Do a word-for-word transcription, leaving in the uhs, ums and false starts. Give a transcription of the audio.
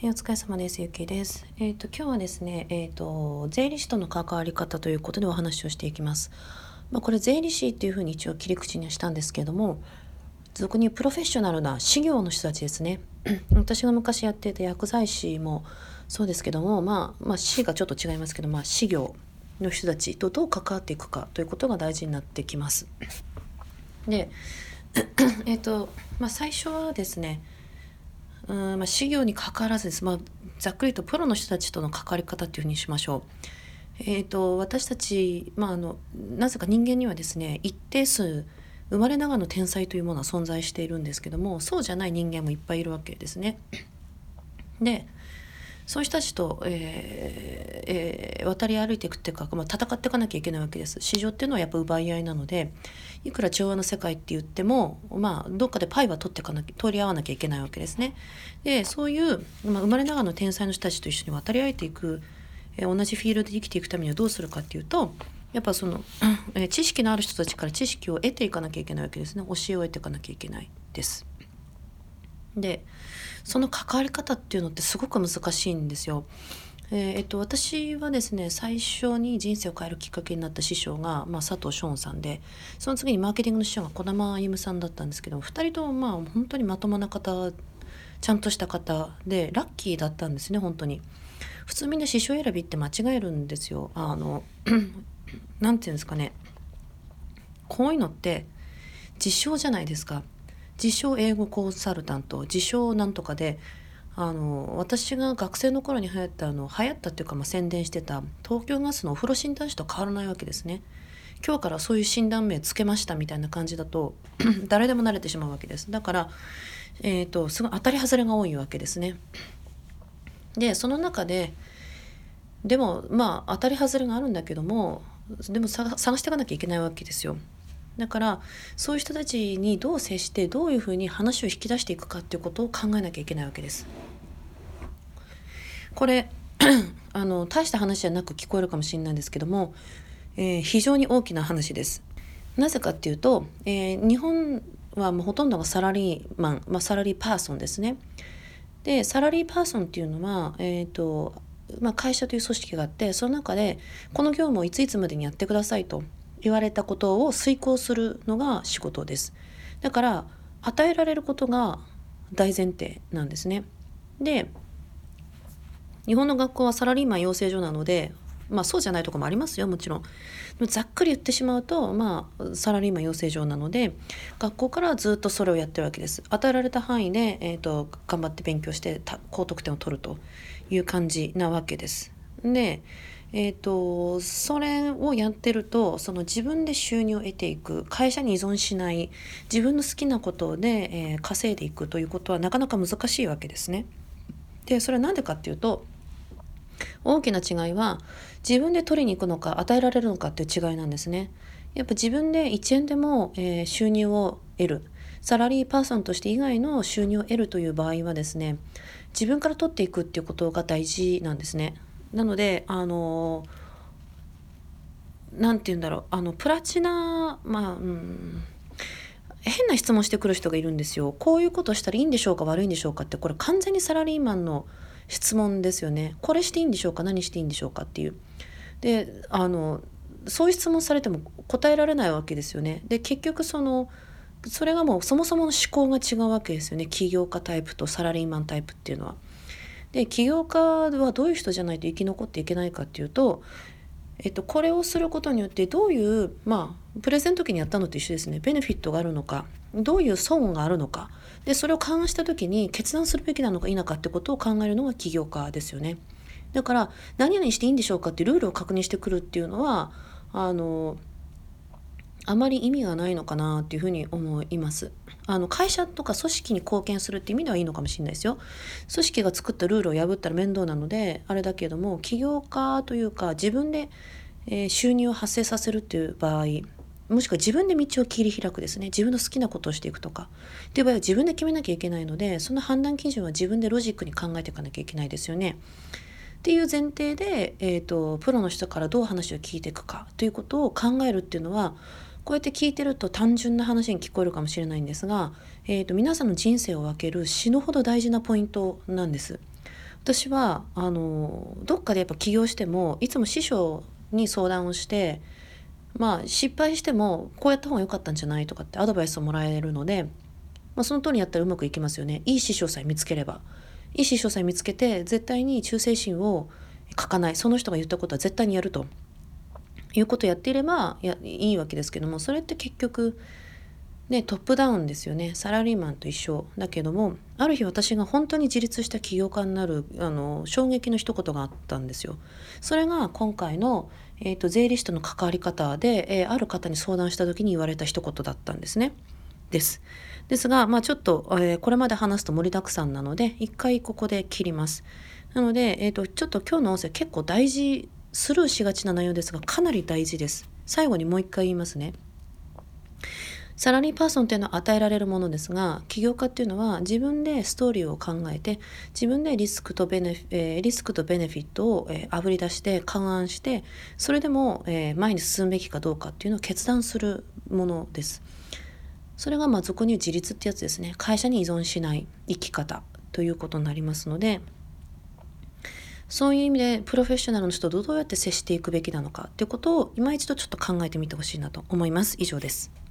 えーお疲れ様です。ゆきです。えっ、と今日はですね、えっ、と税理士との関わり方ということでお話をしていきます。まあ、これ税理士っていうふうに一応切り口にはしたんですけれども、俗にプロフェッショナルな事業の人たちですね。私が昔やっていた薬剤師もそうですけども、まあまあ師がちょっと違いますけど、まあ事業の人たちとどう関わっていくかということが大事になってきます。で、えっ、とまあ最初はですね。うん、まあ、事業に関わらずです、まあ、ざっくりとプロの人たちとの関わり方っていうふうにしましょう。えー、と私たち、まあ、あのなぜか人間にはですね一定数生まれながらの天才というものは存在しているんですけども、そうじゃない人間もいっぱいいるわけですね。でそういう人たちと、えーえー渡り歩いていくっていうか、まあ、戦っていかなきゃいけないわけです。市場っていうのはやっぱ奪い合いなので、いくら調和の世界って言っても、まあ、どっかでパイは取っていかなきゃ取り合わなきゃいけないわけですね。でそういう、まあ、生まれながらの天才の人たちと一緒に渡り歩いていく、えー同じフィールドで生きていくためにはどうするかっていうと、やっぱその、えー知識のある人たちから知識を得ていかなきゃいけないわけですね。教えを得ていかなきゃいけないです。でその関わり方っていうのってすごく難しいんですよ。えーえっと、私はですね最初に人生を変えるきっかけになった師匠が、まあ、佐藤翔さんで、その次にマーケティングの師匠が児玉歩さんだったんですけど、ふたりともまあ本当にまともな方、ちゃんとした方でラッキーだったんですね。本当に普通みんな師匠選びって間違えるんですよ。あのなんていうんですかね、こういうのって自称じゃないですか。自称英語コンサルタント、自称なんとかで、あの私が学生の頃に流行ったあの流行ったっていうか、まあ、宣伝してた東京ガスのお風呂診断士と変わらないわけですね。今日からそういう診断名つけましたみたいな感じだと誰でも慣れてしまうわけです。だから、えーと、すごい当たり外れが多いわけですね。でその中ででもまあ当たり外れがあるんだけども、でも探していかなきゃいけないわけですよ。だからそういう人たちにどう接してどういうふうに話を引き出していくかっていうことを考えなきゃいけないわけです。これあの大した話じゃなく聞こえるかもしれないんですけども、えー非常に大きな話です。なぜかっていうと、えー日本はもうほとんどがサラリーマン、まあ、サラリーパーソンですね。でサラリーパーソンっていうのは、えーとまあ、会社という組織があって、その中でこの業務をいついつまでにやってくださいと言われたことを遂行するのが仕事です。だから与えられることが大前提なんですね。で日本の学校はサラリーマン養成所なので、まあそうじゃないところもありますよ、もちろん。でもざっくり言ってしまうと、まあサラリーマン養成所なので、学校からずっとそれをやってるわけです。与えられた範囲で、えーと、頑張って勉強して高得点を取るという感じなわけです。で、えーと、それをやってると、その自分で収入を得ていく、会社に依存しない、自分の好きなことで、えー稼いでいくということはなかなか難しいわけですね。で、それはなんでかっていうと、大きな違いは自分で取りに行くのか与えられるのかっていう違いなんですね。やっぱ自分でいちえんでも、えー収入を得る、サラリーパーソンとして以外の収入を得るという場合はですね、自分から取っていくっていうことが大事なんですね。なのであのなんて言うんだろう、あのプラチナ、まあ、うん、変な質問してくる人がいるんですよ。こういうことしたらいいんでしょうか悪いんでしょうかって、これ完全にサラリーマンの質問ですよね。これしていいんでしょうか何していいんでしょうかっていう。であのそういう質問されても答えられないわけですよね。で結局そのそれがもうそもそもの思考が違うわけですよね。起業家タイプとサラリーマンタイプっていうのは。で起業家はどういう人じゃないと生き残っていけないかっていうと、えっと、これをすることによってどういう、まあ、プレゼント時にやったのと一緒ですね。ベネフィットがあるのか、どういう損があるのか、でそれを勘案した時に決断するべきなのか否かってことを考えるのが起業家ですよね。だから何々していいんでしょうかってルールを確認してくるっていうのはあのあまり意味がないのかなっていうふうに思います。あの会社とか組織に貢献するっていう意味ではいいのかもしれないですよ。組織が作ったルールを破ったら面倒なのであれだけれども、起業家というか自分で、えー収入を発生させるっていう場合、もしくは自分で道を切り開くですね、自分の好きなことをしていくとかっていう場合は自分で決めなきゃいけないので、その判断基準は自分でロジックに考えていかなきゃいけないですよね。っていう前提で、えーと、プロの人からどう話を聞いていくかということを考えるっていうのは、こうやって聞いてると単純な話に聞こえるかもしれないんですが、えーと、皆さんの人生を分ける死ぬほど大事なポイントなんです。 私はあのどっかでやっぱ起業してもいつも師匠に相談をして、まあ失敗してもこうやった方が良かったんじゃないとかってアドバイスをもらえるので、まあ、その通りにやったらうまくいきますよね。いい師匠さえ見つければ、いい師匠さえ見つけて絶対に忠誠心を欠かない、その人が言ったことは絶対にやるということをやっていればやいいわけですけども、それって結局ね、トップダウンですよね。サラリーマンと一緒だけども、ある日私が本当に自立した起業家になるあの衝撃の一言があったんですよ。それが今回の、えーと、税理士との関わり方で、えーある方に相談した時に言われた一言だったんですね。です。ですが、まあ、ちょっと、えーこれまで話すと盛りだくさんなので一回ここで切ります。なので、えーと、ちょっと今日の音声結構大事、スルーしがちな内容ですがかなり大事です。最後にもう一回言いますね。サラリーパーソンっていうのは与えられるものですが、起業家っていうのは自分でストーリーを考えて、自分でリスクとベネフィ、えーリスクとベネフィットを、えー、あぶり出して勘案して、それでも、えー前に進むべきかどうかっていうのを決断するものです。それがまあ俗に言う自立ってやつですね。会社に依存しない生き方ということになりますので、そういう意味でプロフェッショナルの人とどうやって接していくべきなのかっていうことを今一度ちょっと考えてみてほしいなと思います。以上です。